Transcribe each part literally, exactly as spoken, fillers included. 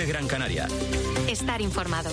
de Gran Canaria. Estar informado.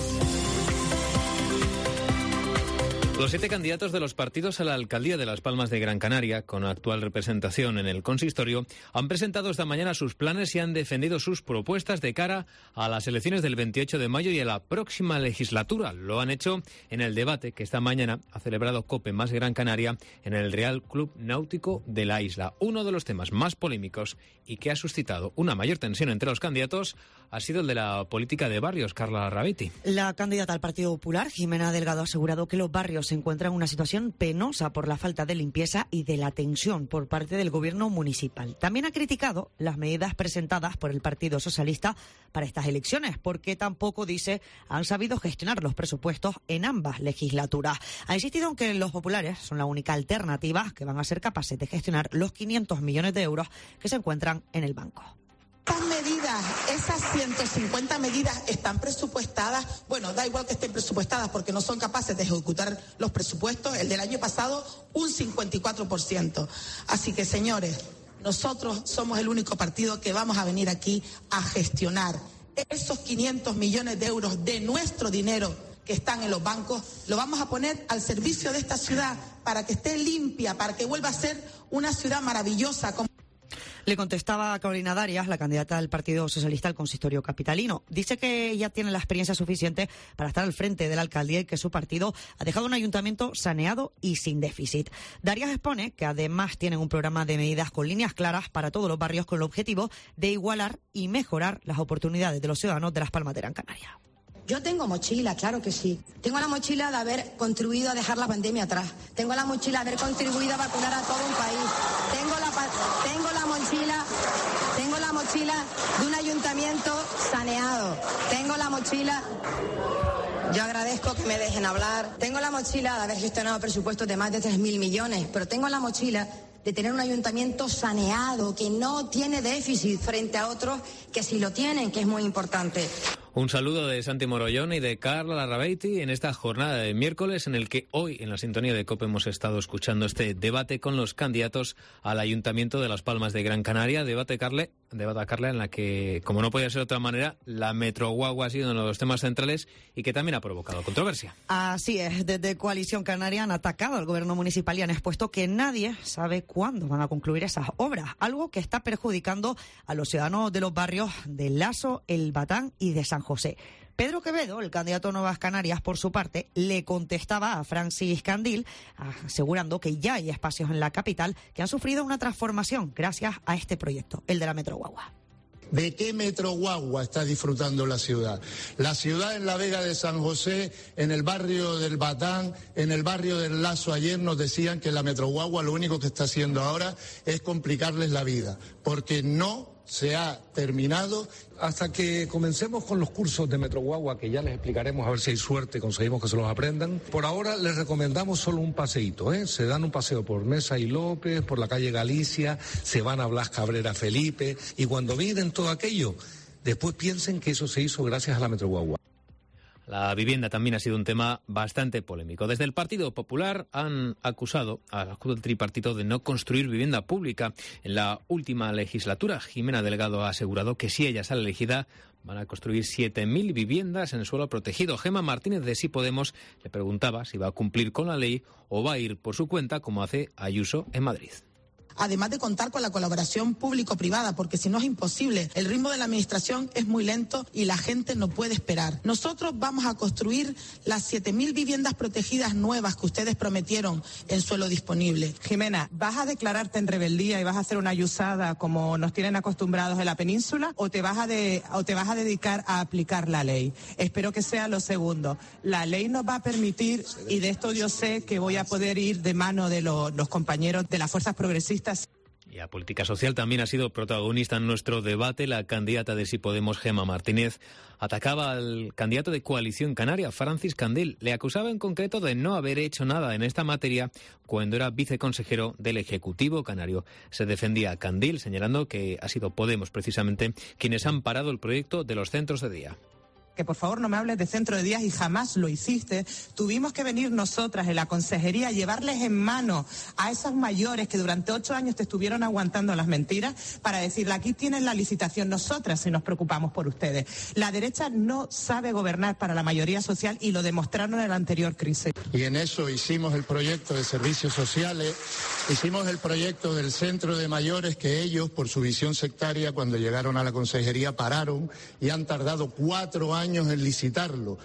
Los siete candidatos de los partidos a la alcaldía de Las Palmas de Gran Canaria, con actual representación en el consistorio, han presentado esta mañana sus planes y han defendido sus propuestas de cara a las elecciones del veintiocho de mayo y a la próxima legislatura. Lo han hecho en el debate que esta mañana ha celebrado COPE más Gran Canaria en el Real Club Náutico de la isla. Uno de los temas más polémicos y que ha suscitado una mayor tensión entre los candidatos ha sido el de la política de barrios. Carla Larrabeiti. La candidata al Partido Popular, Jimena Delgado, ha asegurado que los barrios se encuentran en una situación penosa por la falta de limpieza y de la tensión por parte del gobierno municipal. También ha criticado las medidas presentadas por el Partido Socialista para estas elecciones, porque tampoco, dice, han sabido gestionar los presupuestos en ambas legislaturas. Ha insistido en que los populares son la única alternativa que van a ser capaces de gestionar los quinientos millones de euros que se encuentran en el banco. Estas medidas, esas ciento cincuenta medidas están presupuestadas, bueno, da igual que estén presupuestadas porque no son capaces de ejecutar los presupuestos, el del año pasado un cincuenta y cuatro por ciento. Así que, señores, nosotros somos el único partido que vamos a venir aquí a gestionar esos quinientos millones de euros de nuestro dinero que están en los bancos, lo vamos a poner al servicio de esta ciudad para que esté limpia, para que vuelva a ser una ciudad maravillosa. Como Le contestaba a Carolina Darias, la candidata del Partido Socialista al consistorio capitalino. Dice que ella tiene la experiencia suficiente para estar al frente de la alcaldía y que su partido ha dejado un ayuntamiento saneado y sin déficit. Darias expone que además tienen un programa de medidas con líneas claras para todos los barrios con el objetivo de igualar y mejorar las oportunidades de los ciudadanos de Las Palmas de Gran Canaria. Yo tengo mochila, claro que sí. Tengo la mochila de haber contribuido a dejar la pandemia atrás. Tengo la mochila de haber contribuido a vacunar a todo un país. Tengo la, tengo la mochila, tengo la mochila de un ayuntamiento saneado. Tengo la mochila, yo agradezco que me dejen hablar. Tengo la mochila de haber gestionado presupuestos de más de tres mil millones, pero tengo la mochila de tener un ayuntamiento saneado, que no tiene déficit frente a otros que sí lo tienen, que es muy importante. Un saludo de Santi Morollón y de Carla Larrabeiti en esta jornada de miércoles en el que hoy en la sintonía de COPE hemos estado escuchando este debate con los candidatos al Ayuntamiento de Las Palmas de Gran Canaria. Debate, Carle, debate, Carla, en la que, como no podía ser de otra manera, la Metroguagua ha sido uno de los temas centrales y que también ha provocado controversia. Así es, desde Coalición Canaria han atacado al gobierno municipal y han expuesto que nadie sabe cuándo van a concluir esas obras, algo que está perjudicando a los ciudadanos de los barrios de Laso, El Batán y de San José. Pedro Quevedo, el candidato a Nuevas Canarias, por su parte, le contestaba a Francis Candil, asegurando que ya hay espacios en la capital que han sufrido una transformación gracias a este proyecto, el de la Metroguagua. ¿De qué Metroguagua está disfrutando la ciudad? La ciudad en la Vega de San José, en el barrio del Batán, en el barrio del Lazo, ayer nos decían que la Metroguagua lo único que está haciendo ahora es complicarles la vida, porque no se ha terminado. Hasta que comencemos con los cursos de Metroguagua, que ya les explicaremos, a ver si hay suerte, conseguimos que se los aprendan. Por ahora les recomendamos solo un paseíto, ¿eh? Se dan un paseo por Mesa y López, por la calle Galicia, se van a Blas Cabrera Felipe, y cuando miren todo aquello, después piensen que eso se hizo gracias a la Metroguagua. La vivienda también ha sido un tema bastante polémico. Desde el Partido Popular han acusado al tripartito de no construir vivienda pública. En la última legislatura, Jimena Delgado ha asegurado que si ella sale elegida, van a construir siete mil viviendas en suelo protegido. Gemma Martínez de Sí Podemos le preguntaba si va a cumplir con la ley o va a ir por su cuenta, como hace Ayuso en Madrid. Además de contar con la colaboración público-privada, porque si no es imposible. El ritmo de la administración es muy lento y la gente no puede esperar. Nosotros vamos a construir las siete mil viviendas protegidas nuevas que ustedes prometieron en suelo disponible. Jimena, ¿vas a declararte en rebeldía y vas a hacer una ayusada como nos tienen acostumbrados en la península o te vas a de, o te vas a dedicar a aplicar la ley? Espero que sea lo segundo. La ley nos va a permitir, y de esto yo sé que voy a poder ir de mano de lo, los compañeros de las fuerzas progresistas. Y la política social también ha sido protagonista en nuestro debate. La candidata de Sí Podemos, Gemma Martínez, atacaba al candidato de Coalición Canaria, Francis Candil. Le acusaba en concreto de no haber hecho nada en esta materia cuando era viceconsejero del Ejecutivo canario. Se defendía a Candil, señalando que ha sido Podemos precisamente quienes han parado el proyecto de los centros de día. que por favor no me hables de centro de días y jamás lo hiciste, tuvimos que venir nosotras en la consejería a llevarles en mano a esos mayores que durante ocho años te estuvieron aguantando las mentiras para decirle, aquí tienen la licitación, nosotras si nos preocupamos por ustedes. La derecha no sabe gobernar para la mayoría social y lo demostraron en la anterior crisis. Y en eso hicimos el proyecto de servicios sociales, hicimos el proyecto del centro de mayores que ellos, por su visión sectaria, cuando llegaron a la consejería pararon y han tardado cuatro años años en licitarlo.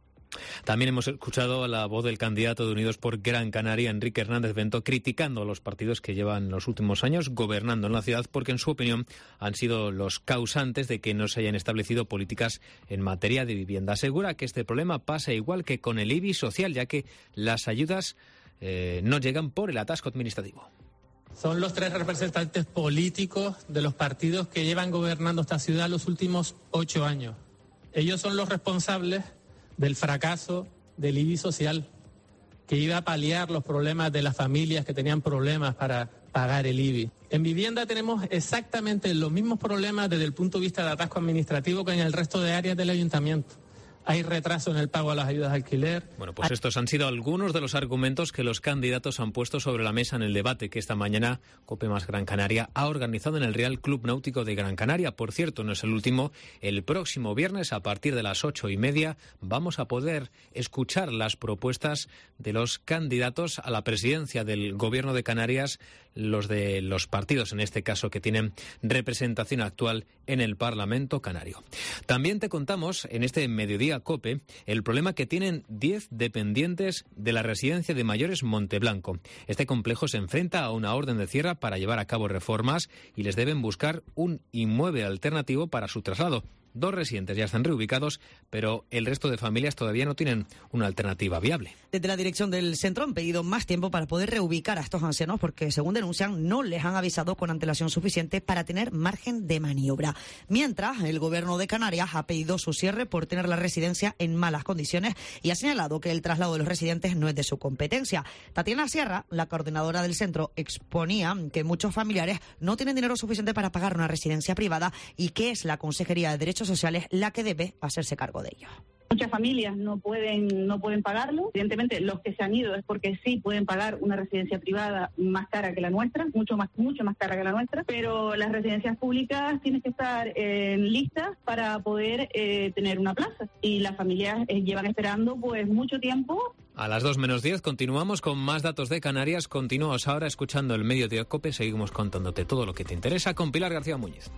También hemos escuchado la voz del candidato de Unidos por Gran Canaria, Enrique Hernández Bento, criticando a los partidos que llevan los últimos años gobernando en la ciudad porque, en su opinión, han sido los causantes de que no se hayan establecido políticas en materia de vivienda. Asegura que este problema pasa igual que con el I B I social, ya que las ayudas eh, no llegan por el atasco administrativo. Son los tres representantes políticos de los partidos que llevan gobernando esta ciudad los últimos ocho años. Ellos son los responsables del fracaso del I B I social, que iba a paliar los problemas de las familias que tenían problemas para pagar el I B I. En vivienda tenemos exactamente los mismos problemas desde el punto de vista de atasco administrativo que en el resto de áreas del ayuntamiento. Hay retraso en el pago a las ayudas de alquiler. Bueno, pues estos han sido algunos de los argumentos que los candidatos han puesto sobre la mesa en el debate que esta mañana COPE más Gran Canaria ha organizado en el Real Club Náutico de Gran Canaria. Por cierto, no es el último. El próximo viernes, a partir de las ocho y media, vamos a poder escuchar las propuestas de los candidatos a la presidencia del Gobierno de Canarias, los de los partidos, en este caso, que tienen representación actual en el Parlamento Canario. También te contamos, en este mediodía COPE, el problema que tienen diez dependientes de la residencia de mayores Monteblanco. Este complejo se enfrenta a una orden de cierre para llevar a cabo reformas y les deben buscar un inmueble alternativo para su traslado. Dos residentes ya están reubicados, pero el resto de familias todavía no tienen una alternativa viable. Desde la dirección del centro han pedido más tiempo para poder reubicar a estos ancianos porque, según denuncian, no les han avisado con antelación suficiente para tener margen de maniobra. Mientras, el Gobierno de Canarias ha pedido su cierre por tener la residencia en malas condiciones y ha señalado que el traslado de los residentes no es de su competencia. Tatiana Sierra, la coordinadora del centro, exponía que muchos familiares no tienen dinero suficiente para pagar una residencia privada y que es la Consejería de Derechos Sociales la que debe hacerse cargo de ello. Muchas familias no pueden no pueden pagarlo. Evidentemente, los que se han ido es porque sí pueden pagar una residencia privada más cara que la nuestra, mucho más mucho más cara que la nuestra, pero las residencias públicas tienen que estar en listas para poder eh, tener una plaza y las familias eh, llevan esperando pues mucho tiempo. A las dos menos diez continuamos con más datos de Canarias. Continúas ahora escuchando el Mediodía COPE. Seguimos contándote todo lo que te interesa con Pilar García Muñiz.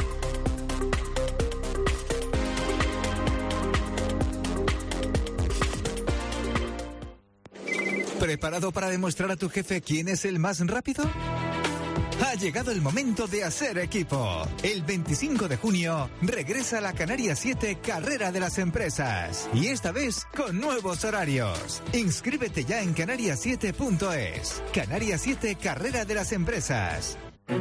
¿Preparado para demostrar a tu jefe quién es el más rápido? Ha llegado el momento de hacer equipo. El veinticinco de junio regresa la Canarias siete Carrera de las Empresas. Y esta vez con nuevos horarios. Inscríbete ya en canarias siete punto es. Canarias siete Carrera de las Empresas.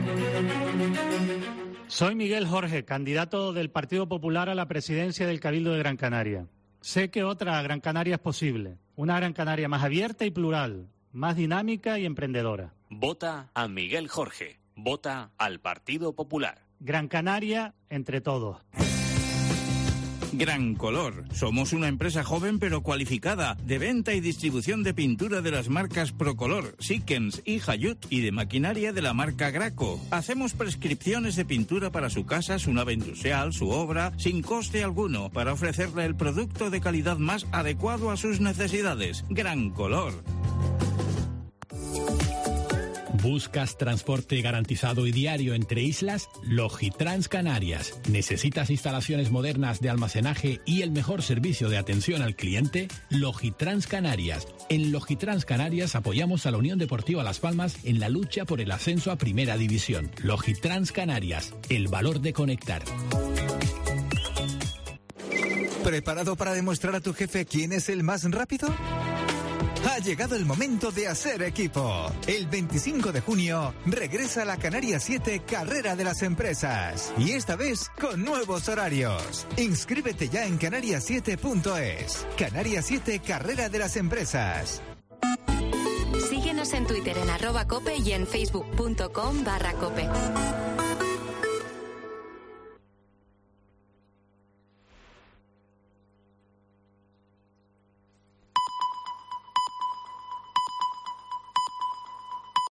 Soy Miguel Jorge, candidato del Partido Popular a la presidencia del Cabildo de Gran Canaria. Sé que otra Gran Canaria es posible. Una Gran Canaria más abierta y plural, más dinámica y emprendedora. Vota a Miguel Jorge. Vota al Partido Popular. Gran Canaria entre todos. Gran Color. Somos una empresa joven pero cualificada, de venta y distribución de pintura de las marcas Procolor, Sikkens y Hayut y de maquinaria de la marca Graco. Hacemos prescripciones de pintura para su casa, su nave industrial, su obra, sin coste alguno, para ofrecerle el producto de calidad más adecuado a sus necesidades. Gran Color. ¿Buscas transporte garantizado y diario entre islas? Logitrans Canarias. ¿Necesitas instalaciones modernas de almacenaje y el mejor servicio de atención al cliente? Logitrans Canarias. En Logitrans Canarias apoyamos a la Unión Deportiva Las Palmas en la lucha por el ascenso a Primera División. Logitrans Canarias. El valor de conectar. ¿Preparado para demostrar a tu jefe quién es el más rápido? Ha llegado el momento de hacer equipo. El veinticinco de junio regresa la Canarias siete Carrera de las Empresas. Y esta vez con nuevos horarios. Inscríbete ya en canarias siete punto es. Canarias siete Carrera de las Empresas. Síguenos en Twitter en arroba cope y en facebook punto com barra cope.